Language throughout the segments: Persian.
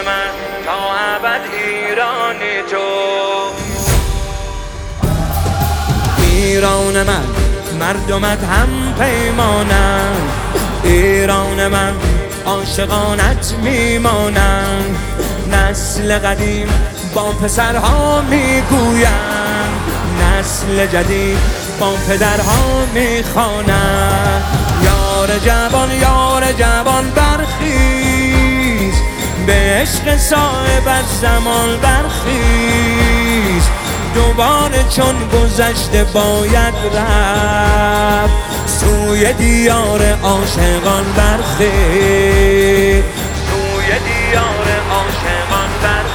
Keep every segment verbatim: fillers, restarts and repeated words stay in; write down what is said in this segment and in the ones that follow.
من تا ابد ایرانی تو. ایران من مردمت هم پیمانند، ایران من عاشقانت میمانند. نسل قدیم با پسرها میگویند، نسل جدید با پدرها میخوانند. یار جوان یار جوان برخیز، به عشق صاحب از زمان برخیز. دوباره چون گذشته باید رفت، سوی دیار عاشقان برخیز، سوی دیار عاشقان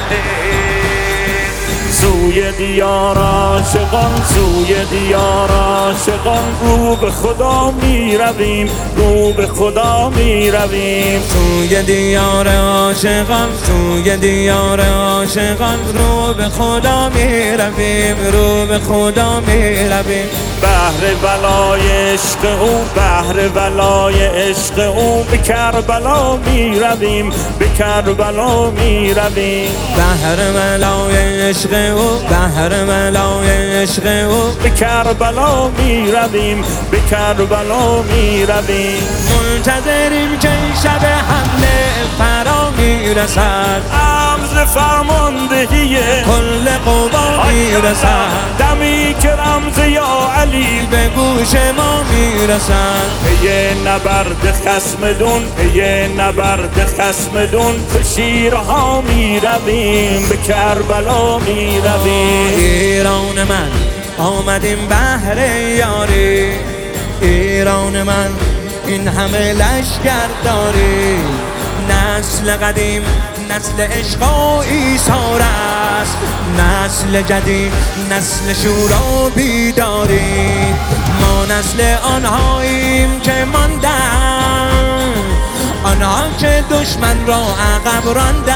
برخیز. سوی دیار عاشقان، سوی دیار عاشقان، رو به خدا می رویم، رو به خدا می رویم. سوی دیار عاشقان، سوی دیار عاشقان، رو به خدا می رویم، رو به خدا می رویم. بهر ولای عشق او، بهر ولای عشق او، به کربلا می رویم، به کربلا می رویم. بهر ولای عشق او، بهر ولای عشق او، به کربلا می رویم، به کربلا می رویم. منتظریم که شب حمله فرا می رسد، عرض فرماندهی کل قوا می رسد. دمی که رمز یا علی به گوش ما می رسد. پی نبرد خصمدون، پی نبرد خصمدون، به شیرها می رویم، به کربلا می رویم. ایران من آمدیم بهر یاری، ایران من این همه لشکر داری. نسل قدیم نسل عشق و ایثار است، نسل جدید نسل شور و بیداری. ما نسل آنهاییم که ماندن، آنها که دشمن را عقب راندن.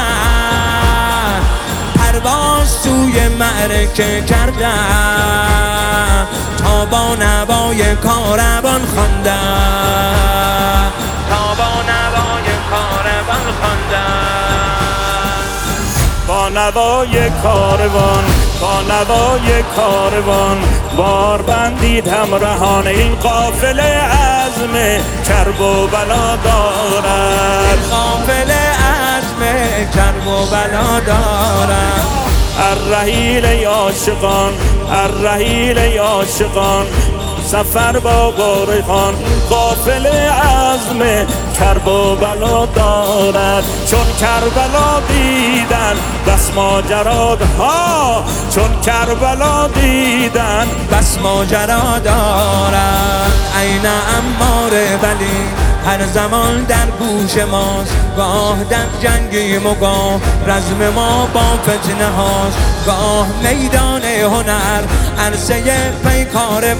پرواز سوی معرکه کردن، تا با نوای کاروان خواندن، تا با نوای کاروان خواندن. با نوای کاروان، با نوای کاروان، بار بندید همراهان این قافله عزم کرب و بلا دارد. این قافله عزم کرب و بلا دارد. الرحیل ای عاشقان، الرحیل ای عاشقان، سفر با بارخان، قافله عزم کرب و بلا دارد. چون کربلا دیدن بس ماجرادها، چون کربلا دیدن بس ماجرا دارد. عین عمار ولی هر زمان در گوش ماست، گاه در جنگیم و گاه رزم ما با فتنه هاست. گاه میدان هنر عرصه پیکار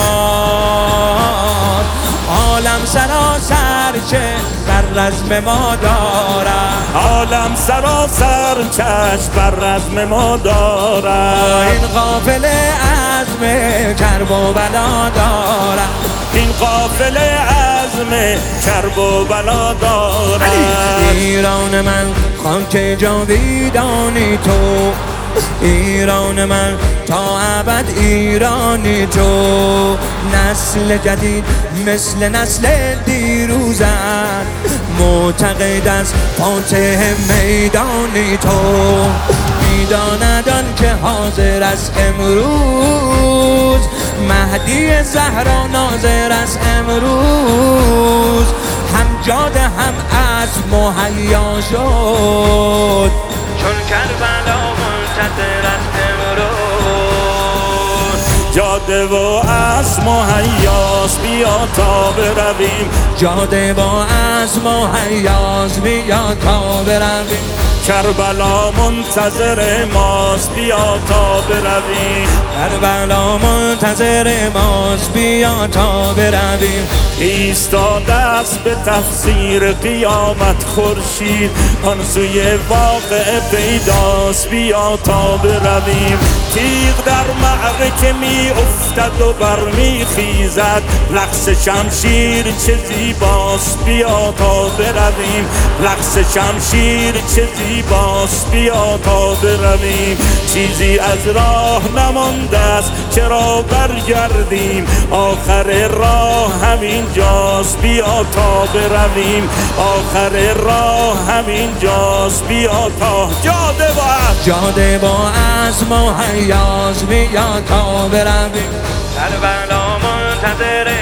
ماست، عالم سراسر چه بر رزم ما دارد، عالم سراسر چشم بر رزم ما دارد. این قافله عزم کرب و بلا دارد، این قافله عزم کرب و بلا دارد. ایران من خاک جاویدانی تو، ایران من تا ابد ایرانی تو. نسل جدید مثل نسل دیروزت، معتقد از فاتح میدانی تو. میداند آن که حاضر است امروز، مهدی زهرا ناظر است امروز. هم جاده هم از مهیا شد، چون کربلا منتظر است امروز. جاده و از مهیاس بیا تا برویم، جاده با از مهیاس بیا تا برویم. کربلا منتظر ماست بیا تا برویم، کربلا منتظر ماست بیا تا برویم. ایستاده است به تفسیر قیامت خورشید، آن سوی واقع پیداست بیا تا برویم. تیغ در معرکه می افتد و برمی خیزد، رقص شمشیر چه زیباست بیا تا برویم، رقص شمشیر چه زیباست زیباست بیا تا برویم چیزی از راه نمانده است چرا برگردیم آخر راه همین جاست بیا تا برویم آخر راه همین جاست بیا تا جاده با جاده با از مهیاز بیا تا برویم کربلا منتظر